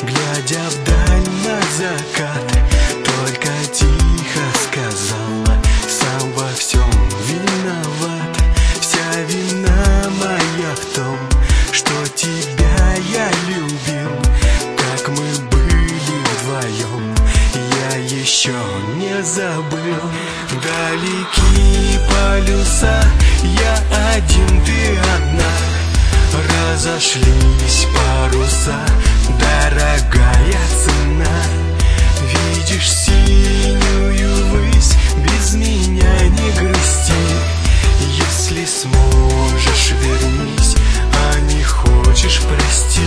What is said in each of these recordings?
глядя вдаль на закат, только тихо сказала: сам во всем виноват. Вся вина моя в том, что тебя я любил, как мы были вдвоем, я еще не забыл. Далеки полюса, я один, ты одна, разошлись паруса, дорогая цена. Видишь синюю высь, без меня не грусти. Если сможешь, вернись, а не хочешь, прости.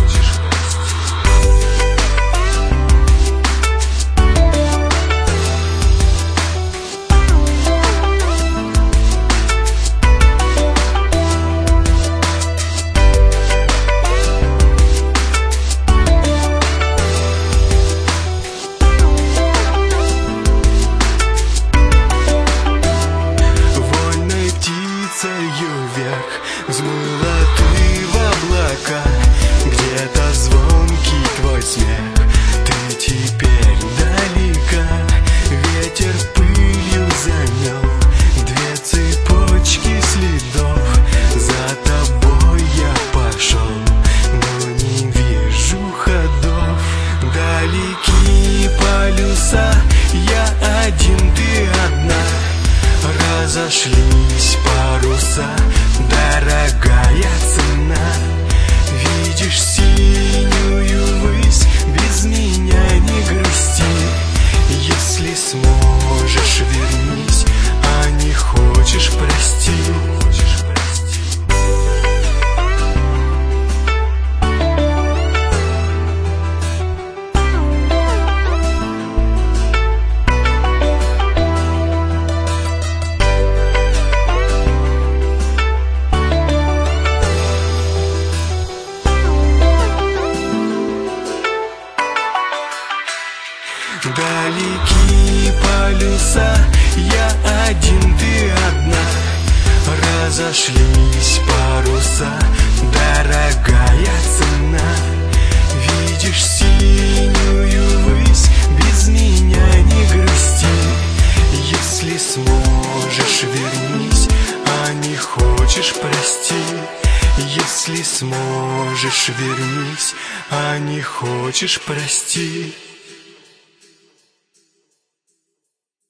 Взмыла ты в облака, где-то звонкий твой смех, ты теперь далека. Ветер пылью замел две цепочки следов, за тобой я пошел, но не вижу ходов. Далеки полюса, я один, ты одна, разошлись паруса, дорогая цена. Видишь синюю высь, без меня не грусти. Если сможешь, вернись, а не хочешь, прости. Далеки полюса, я один, ты одна, разошлись паруса, дорогая цена. Видишь синюю высь, без меня не грусти. Если сможешь, вернись, а не хочешь, прости. Если сможешь, вернись, а не хочешь, прости.